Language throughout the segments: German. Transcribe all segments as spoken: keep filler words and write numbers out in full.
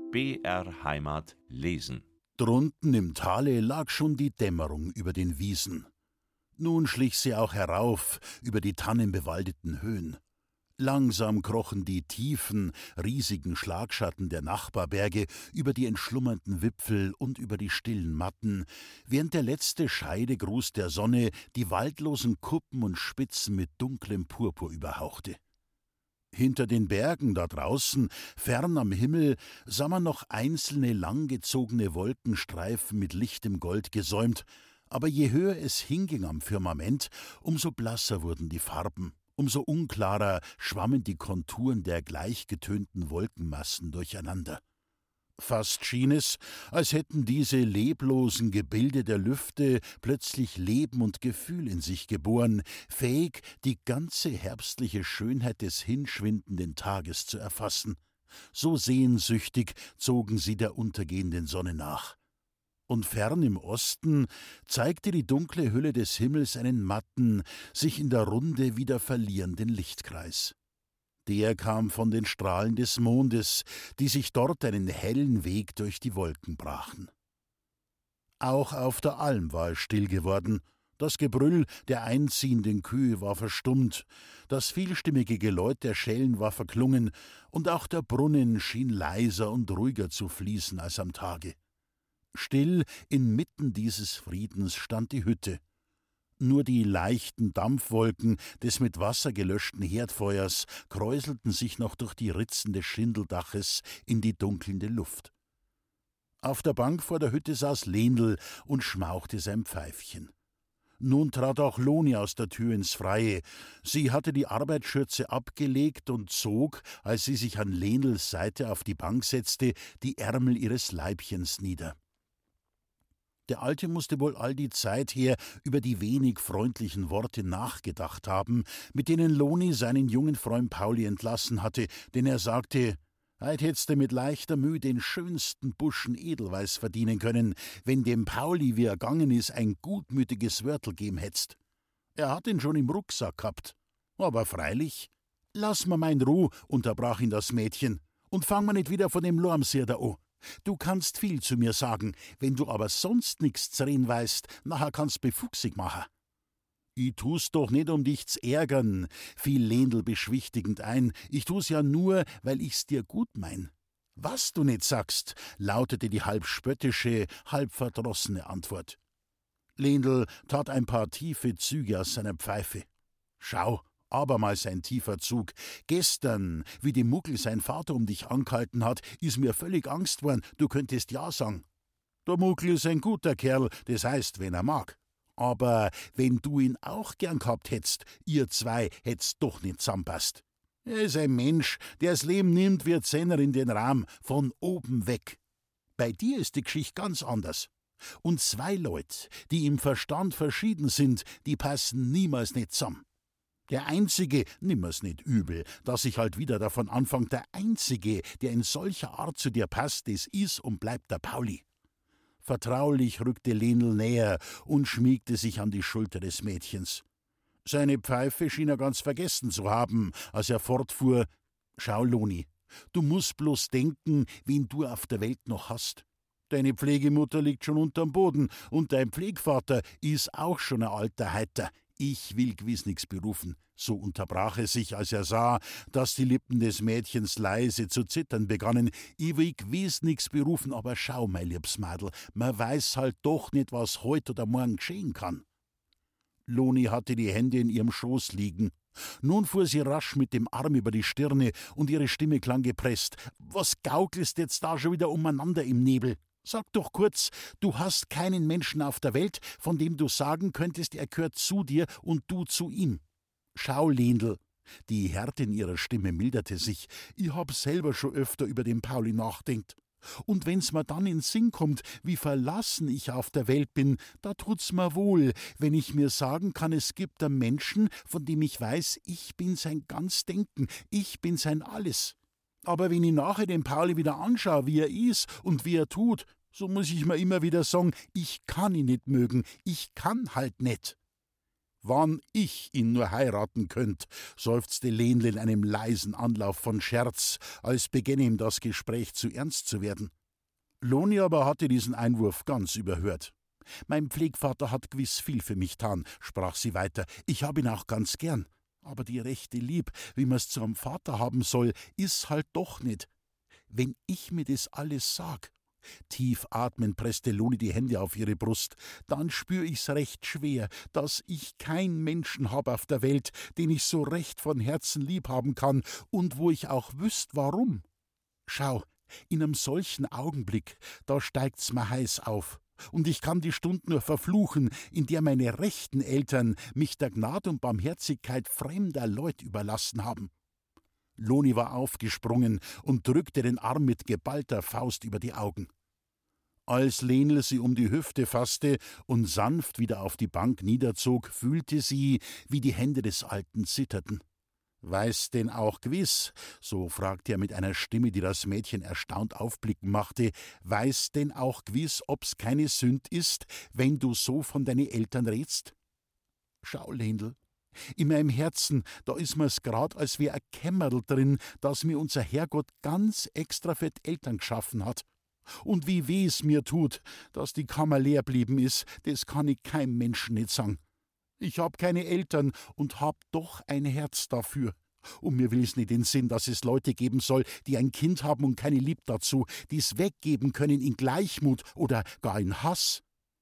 B R Heimat lesen. Drunten im Tale lag schon die Dämmerung über den Wiesen. Nun schlich sie auch herauf über die tannenbewaldeten Höhen. Langsam krochen die tiefen, riesigen Schlagschatten der Nachbarberge über die entschlummernden Wipfel und über die stillen Matten, während der letzte Scheidegruß der Sonne die waldlosen Kuppen und Spitzen mit dunklem Purpur überhauchte. Hinter den Bergen da draußen, fern am Himmel, sah man noch einzelne langgezogene Wolkenstreifen mit lichtem Gold gesäumt, aber je höher es hinging am Firmament, umso blasser wurden die Farben, umso unklarer schwammen die Konturen der gleichgetönten Wolkenmassen durcheinander. Fast schien es, als hätten diese leblosen Gebilde der Lüfte plötzlich Leben und Gefühl in sich geboren, fähig, die ganze herbstliche Schönheit des hinschwindenden Tages zu erfassen. So sehnsüchtig zogen sie der untergehenden Sonne nach. Und fern im Osten zeigte die dunkle Hülle des Himmels einen matten, sich in der Runde wieder verlierenden Lichtkreis. Der kam von den Strahlen des Mondes, die sich dort einen hellen Weg durch die Wolken brachen. Auch auf der Alm war es still geworden. Das Gebrüll der einziehenden Kühe war verstummt, das vielstimmige Geläut der Schellen war verklungen, und auch der Brunnen schien leiser und ruhiger zu fließen als am Tage. Still inmitten dieses Friedens stand die Hütte. Nur die leichten Dampfwolken des mit Wasser gelöschten Herdfeuers kräuselten sich noch durch die Ritzen des Schindeldaches in die dunkelnde Luft. Auf der Bank vor der Hütte saß Lendl und schmauchte sein Pfeifchen. Nun trat auch Loni aus der Tür ins Freie. Sie hatte die Arbeitsschürze abgelegt und zog, als sie sich an Lendls Seite auf die Bank setzte, die Ärmel ihres Leibchens nieder. Der Alte musste wohl all die Zeit her über die wenig freundlichen Worte nachgedacht haben, mit denen Loni seinen jungen Freund Pauli entlassen hatte, denn er sagte: »Heut hättst du mit leichter Mühe den schönsten Buschen Edelweiß verdienen können, wenn dem Pauli, wie er gegangen ist, ein gutmütiges Wörtel geben hättst. Er hat ihn schon im Rucksack gehabt. Aber freilich.« »Lass mir mein Ruh«, unterbrach ihn das Mädchen, »und fang mir nicht wieder von dem Lormsier da an. Du kannst viel zu mir sagen, wenn du aber sonst nix zu reden weißt, nachher kannst befuchsig machen.« »Ich tu's doch nicht, um dich zu ärgern«, fiel Lendl beschwichtigend ein, »ich tu's ja nur, weil ich's dir gut mein.« »Was du nicht sagst«, lautete die halb spöttische, halb verdrossene Antwort. Lendl tat ein paar tiefe Züge aus seiner Pfeife. »Schau«, abermals ein tiefer Zug. »Gestern, wie die Muggel sein Vater um dich angehalten hat, ist mir völlig Angst worden, du könntest ja sagen. Der Muggel ist ein guter Kerl, das heißt, wenn er mag. Aber wenn du ihn auch gern gehabt hättest, ihr zwei hätt's doch nicht zusammenpasst. Er ist ein Mensch, der das Leben nimmt wie ein Zehner in den Rahm, von oben weg. Bei dir ist die Geschichte ganz anders. Und zwei Leute, die im Verstand verschieden sind, die passen niemals nicht zusammen. Der Einzige, nimmer's nicht übel, dass ich halt wieder davon anfang, der Einzige, der in solcher Art zu dir passt, das ist und bleibt der Pauli.« Vertraulich rückte Lendl näher und schmiegte sich an die Schulter des Mädchens. Seine Pfeife schien er ganz vergessen zu haben, als er fortfuhr: »Schau, Loni, du musst bloß denken, wen du auf der Welt noch hast. Deine Pflegemutter liegt schon unterm Boden und dein Pflegvater ist auch schon ein alter Heiter. Ich will gewiss nix berufen«, so unterbrach er sich, als er sah, dass die Lippen des Mädchens leise zu zittern begannen. »Ich will gewiss nix berufen, aber schau, mein liebes Madel, man weiß halt doch nicht, was heut oder morgen geschehen kann.« Loni hatte die Hände in ihrem Schoß liegen. Nun fuhr sie rasch mit dem Arm über die Stirne und ihre Stimme klang gepresst. »Was gaukelst jetzt da schon wieder umeinander im Nebel? Sag doch kurz, du hast keinen Menschen auf der Welt, von dem du sagen könntest, er gehört zu dir und du zu ihm. Schau, Lendl«, die Härte in ihrer Stimme milderte sich, »ich hab selber schon öfter über den Pauli nachdenkt. Und wenn's mir dann in Sinn kommt, wie verlassen ich auf der Welt bin, da tut's mir wohl, wenn ich mir sagen kann, es gibt einen Menschen, von dem ich weiß, ich bin sein ganz Denken, ich bin sein Alles. Aber wenn ich nachher den Pauli wieder anschaue, wie er ist und wie er tut, so muss ich mir immer wieder sagen, ich kann ihn nicht mögen, ich kann halt nicht.« Wann ich ihn nur heiraten könnt, seufzte Lenl in einem leisen Anlauf von Scherz, als begänne ihm das Gespräch zu ernst zu werden. Loni aber hatte diesen Einwurf ganz überhört. »Mein Pflegvater hat gewiss viel für mich getan«, sprach sie weiter. »Ich hab ihn auch ganz gern. Aber die rechte Lieb, wie man's zu einem Vater haben soll, is halt doch nicht. Wenn ich mir das alles sag«, tief atmend presste Loni die Hände auf ihre Brust, »dann spür ich's recht schwer, dass ich keinen Menschen hab auf der Welt, den ich so recht von Herzen lieb haben kann und wo ich auch wüsst, warum. Schau, in einem solchen Augenblick, da steigt's mir heiß auf. Und ich kann die Stund nur verfluchen, in der meine rechten Eltern mich der Gnad und Barmherzigkeit fremder Leut überlassen haben.« Loni war aufgesprungen und drückte den Arm mit geballter Faust über die Augen. Als Lenl sie um die Hüfte fasste und sanft wieder auf die Bank niederzog, fühlte sie, wie die Hände des Alten zitterten. »Weiß denn auch gewiss«, so fragte er mit einer Stimme, die das Mädchen erstaunt aufblicken machte, »weiß denn auch gewiss, ob's keine Sünd ist, wenn du so von deine Eltern redst? Schau, Lenl, in meinem Herzen, da is mir's grad, als wär ein Kämmerl drin, das mir unser Herrgott ganz extra für die Eltern geschaffen hat. Und wie weh's mir tut, dass die Kammer leer blieben is, das kann ich keinem Menschen nicht sagen. Ich hab keine Eltern und hab doch ein Herz dafür. Und mir will's nicht in Sinn, dass es Leute geben soll, die ein Kind haben und keine Lieb dazu, die's weggeben können in Gleichmut oder gar in Hass.«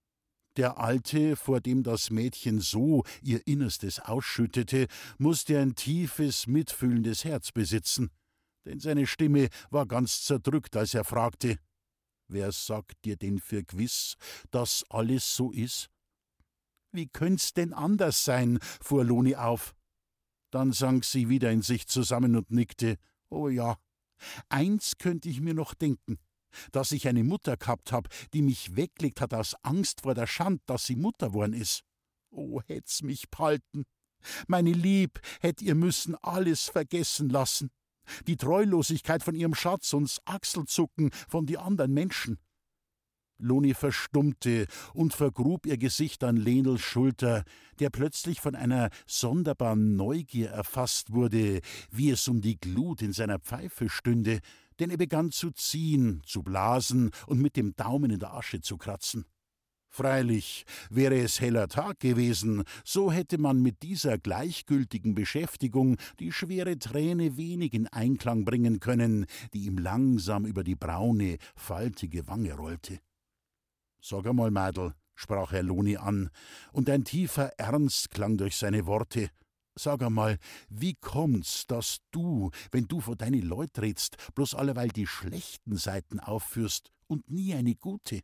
Der Alte, vor dem das Mädchen so ihr Innerstes ausschüttete, musste ein tiefes, mitfühlendes Herz besitzen, denn seine Stimme war ganz zerdrückt, als er fragte: »Wer sagt dir denn für gewiss, dass alles so is?« »Wie könnt's denn anders sein?«, fuhr Loni auf. Dann sank sie wieder in sich zusammen und nickte. »Oh ja, eins könnt ich mir noch denken, dass ich eine Mutter gehabt hab, die mich weggelegt hat aus Angst vor der Schand, dass sie Mutter worden is. Oh, hätt's mich behalten. Meine Lieb, hätt ihr müssen alles vergessen lassen. Die Treulosigkeit von ihrem Schatz und das Achselzucken von die anderen Menschen.« Loni verstummte und vergrub ihr Gesicht an Lenls Schulter, der plötzlich von einer sonderbaren Neugier erfasst wurde, wie es um die Glut in seiner Pfeife stünde, denn er begann zu ziehen, zu blasen und mit dem Daumen in der Asche zu kratzen. Freilich, wäre es heller Tag gewesen, so hätte man mit dieser gleichgültigen Beschäftigung die schwere Träne wenig in Einklang bringen können, die ihm langsam über die braune, faltige Wange rollte. »Sag einmal, Mädel«, sprach er Loni an, und ein tiefer Ernst klang durch seine Worte, »sag einmal, wie kommt's, dass du, wenn du vor deine Leut redst, bloß alleweil die schlechten Seiten aufführst und nie eine gute?«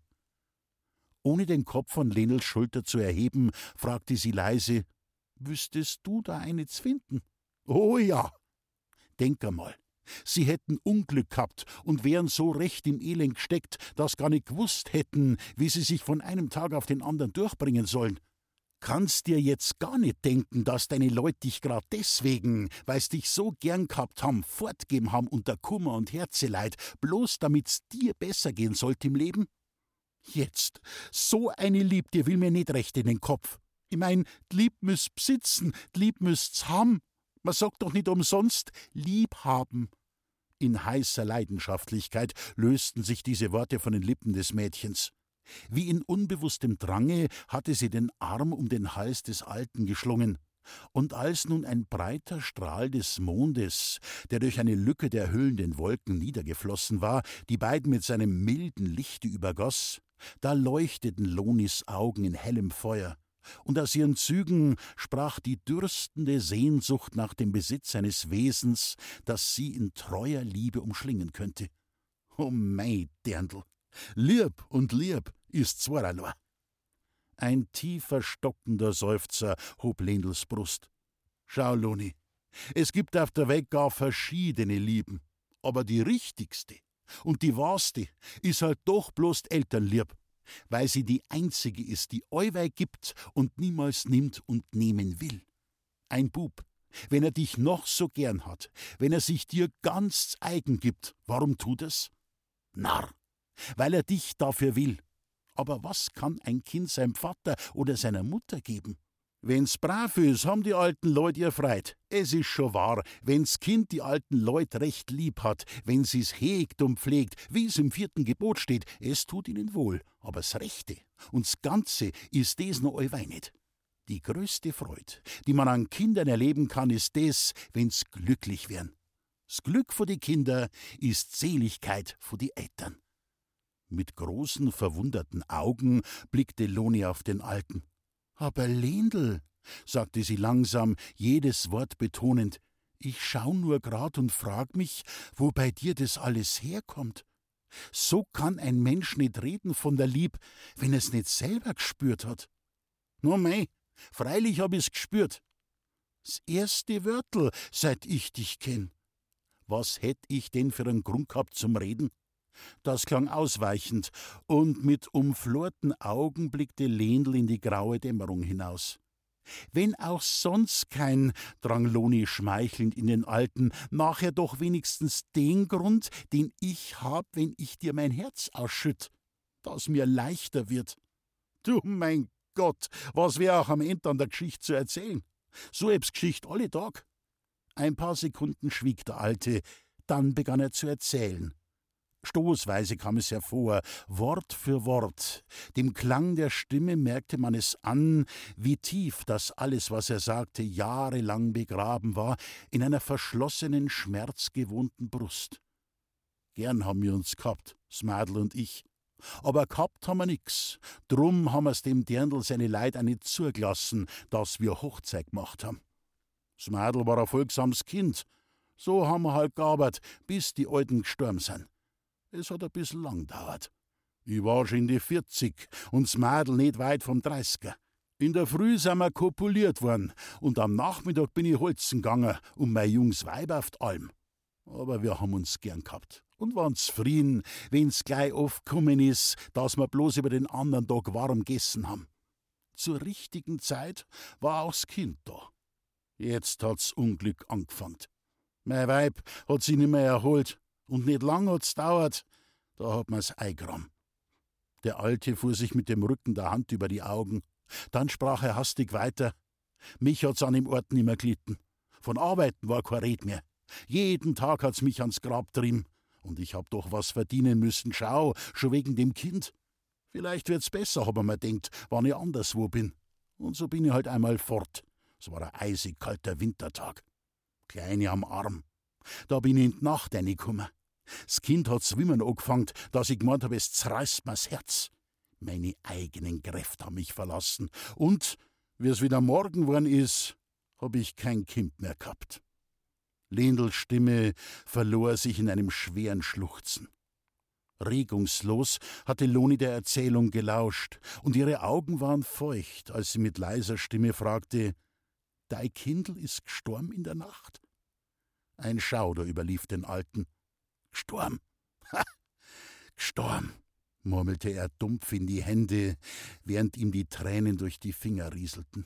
Ohne den Kopf von Lenls Schulter zu erheben, fragte sie leise: »Wüsstest du da eine zu finden?« »Oh ja!« »Denk einmal, sie hätten Unglück gehabt und wären so recht im Elend gesteckt, dass gar nicht gewusst hätten, wie sie sich von einem Tag auf den anderen durchbringen sollen. Kannst dir jetzt gar nicht denken, dass deine Leute dich grad deswegen, weil's dich so gern gehabt haben, fortgeben haben unter Kummer und Herzeleid, bloß damit's dir besser gehen sollt im Leben? Jetzt, so eine Lieb, dir will mir nicht recht in den Kopf. Ich mein, die Lieb müsst besitzen, die Lieb müsst's haben. Man sagt doch nicht umsonst, lieb haben.« In heißer Leidenschaftlichkeit lösten sich diese Worte von den Lippen des Mädchens. Wie in unbewusstem Drange hatte sie den Arm um den Hals des Alten geschlungen. Und als nun ein breiter Strahl des Mondes, der durch eine Lücke der hüllenden Wolken niedergeflossen war, die beiden mit seinem milden Lichte übergoss, da leuchteten Lonis Augen in hellem Feuer, und aus ihren Zügen sprach die dürstende Sehnsucht nach dem Besitz eines Wesens, das sie in treuer Liebe umschlingen könnte. »O mei Dirndl, lieb und lieb ist zweierlei.« Ein tiefer, stockender Seufzer hob Lenls Brust. »Schau, Loni, es gibt auf der Welt gar verschiedene Lieben, aber die richtigste und die wahrste ist halt doch bloß Elternlieb, weil sie die einzige ist, die allweil gibt und niemals nimmt und nehmen will. Ein Bub, wenn er dich noch so gern hat, wenn er sich dir ganz eigen gibt, warum tut es? Narr, weil er dich dafür will. Aber was kann ein Kind seinem Vater oder seiner Mutter geben? Wenn's brav ist, haben die alten Leute ihr Freit. Es ist schon wahr, wenn's Kind die alten Leute recht lieb hat, wenn sie's hegt und pflegt, wie's im vierten Gebot steht, es tut ihnen wohl. Aber das Rechte und das Ganze ist des noch allweil nicht. Die größte Freude, die man an Kindern erleben kann, ist des, wenn's glücklich werden. Das Glück für die Kinder ist Seligkeit für die Eltern. Mit großen, verwunderten Augen blickte Loni auf den Alten. »Aber Lendl«, sagte sie langsam, jedes Wort betonend, »ich schau nur grad und frag mich, wo bei dir das alles herkommt. So kann ein Mensch nicht reden von der Lieb, wenn er's nicht selber gespürt hat.« »No mei, freilich hab ich's gespürt. Das erste Wörtel, seit ich dich kenn. Was hätt ich denn für einen Grund gehabt zum Reden?« Das klang ausweichend, und mit umflorten Augen blickte Lendl in die graue Dämmerung hinaus. »Wenn auch sonst kein«, drang Loni schmeichelnd in den Alten, »nachher doch wenigstens den Grund, den ich hab, wenn ich dir mein Herz ausschütt, dass mir leichter wird. Du mein Gott, was wär auch am Ende an der Geschichte zu erzählen? So eb's Geschicht alle Tag.« Ein paar Sekunden schwieg der Alte, dann begann er zu erzählen. Stoßweise kam es hervor, Wort für Wort. Dem Klang der Stimme merkte man es an, wie tief das alles, was er sagte, jahrelang begraben war, in einer verschlossenen, schmerzgewohnten Brust. Gern haben wir uns gehabt, das Mädel und ich. Aber gehabt haben wir nix. Drum haben wir's dem Dirndl seine Leid auch nicht zugelassen, dass wir Hochzeit gemacht haben. Das Mädel war ein folgsames Kind. So haben wir halt gearbeitet, bis die Alten gestorben sind. Es hat ein bisschen lang gedauert. Ich war schon in die vierzig und das Mädel nicht weit vom dreißiger. In der Früh sind wir kopuliert worden und am Nachmittag bin ich holzen gegangen um mein junges Weib auf die Alm. Aber wir haben uns gern gehabt und waren zufrieden, wenn's gleich oft gekommen ist, dass wir bloß über den anderen Tag warm gegessen haben. Zur richtigen Zeit war auch das Kind da. Jetzt hat's Unglück angefangen. Mein Weib hat sich nicht mehr erholt. Und nicht lang hat's dauert, da hat man's eingegraben. Der Alte fuhr sich mit dem Rücken der Hand über die Augen. Dann sprach er hastig weiter. Mich hat's an dem Ort nimmer gelitten. Von Arbeiten war kein Red mehr. Jeden Tag hat's mich ans Grab trieben. Und ich hab doch was verdienen müssen, schau, schon wegen dem Kind. Vielleicht wird's besser, hab ich mir denkt, wann ich anderswo bin. Und so bin ich halt einmal fort. Es war ein eisig kalter Wintertag. Kleine am Arm. Da bin ich in die Nacht reingekommen. Das Kind hat's Wimmen angefangen, dass ich gemeint hab, es zerreißt mir's Herz. Meine eigenen Kräfte haben mich verlassen. Und, wie es wieder Morgen worden ist, hab ich kein Kind mehr gehabt. Lendls Stimme verlor sich in einem schweren Schluchzen. Regungslos hatte Loni der Erzählung gelauscht, und ihre Augen waren feucht, als sie mit leiser Stimme fragte, »Dei Kindl ist gestorben in der Nacht?« Ein Schauder überlief den Alten. »Gestorben? Ha! Gestorben«, murmelte er dumpf in die Hände, während ihm die Tränen durch die Finger rieselten.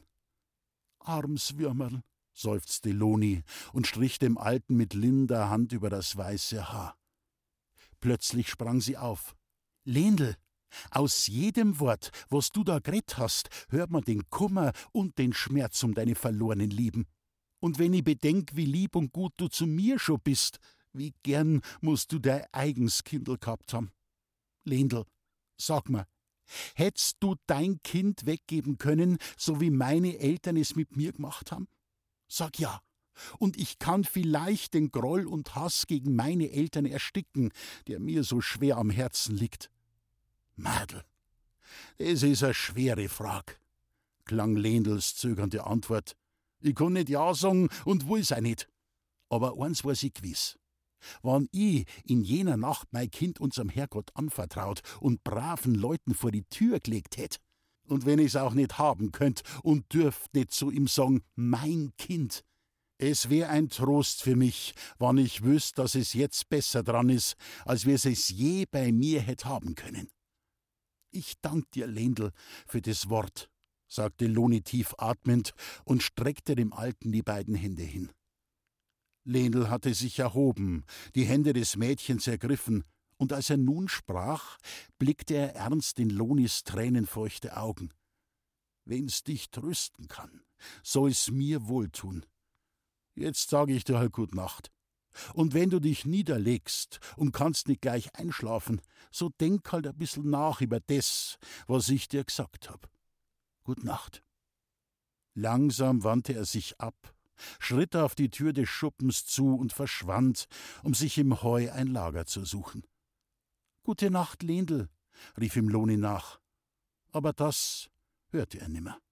»Armes Würmerl«, seufzte Loni und strich dem Alten mit linder Hand über das weiße Haar. Plötzlich sprang sie auf. »Lendl, aus jedem Wort, was du da geredt hast, hört man den Kummer und den Schmerz um deine verlorenen Lieben. Und wenn ich bedenk, wie lieb und gut du zu mir schon bist, wie gern musst du dein eigens Kindl gehabt haben. Lendl, sag mir, hättst du dein Kind weggeben können, so wie meine Eltern es mit mir gemacht haben? Sag ja, und ich kann vielleicht den Groll und Hass gegen meine Eltern ersticken, der mir so schwer am Herzen liegt. Mädel, das ist eine schwere Frage, klang Lendls zögernde Antwort. Ich kann nicht ja sagen und will's auch nicht. Aber eins weiß ich gewiss. Wann ich in jener Nacht mein Kind unserem Herrgott anvertraut und braven Leuten vor die Tür gelegt hätt, und wenn ich's auch nicht haben könnt und dürft nicht zu ihm sagen, mein Kind, es wär ein Trost für mich, wann ich wüsst, dass es jetzt besser dran ist, als wir es je bei mir hätt haben können. Ich dank dir, Lendl, für das Wort, sagte Loni tief atmend und streckte dem Alten die beiden Hände hin. Lendl hatte sich erhoben, die Hände des Mädchens ergriffen, und als er nun sprach, blickte er ernst in Lonis tränenfeuchte Augen. Wenn's dich trösten kann, soll's mir wohltun. Jetzt sag ich dir halt gut Nacht. Und wenn du dich niederlegst und kannst nicht gleich einschlafen, so denk halt ein bissl nach über das, was ich dir gesagt hab. Gut Nacht. Langsam wandte er sich ab, schritt auf die Tür des Schuppens zu und verschwand, um sich im Heu ein Lager zu suchen. »Gute Nacht, Lendl«, rief ihm Loni nach, aber das hörte er nimmer.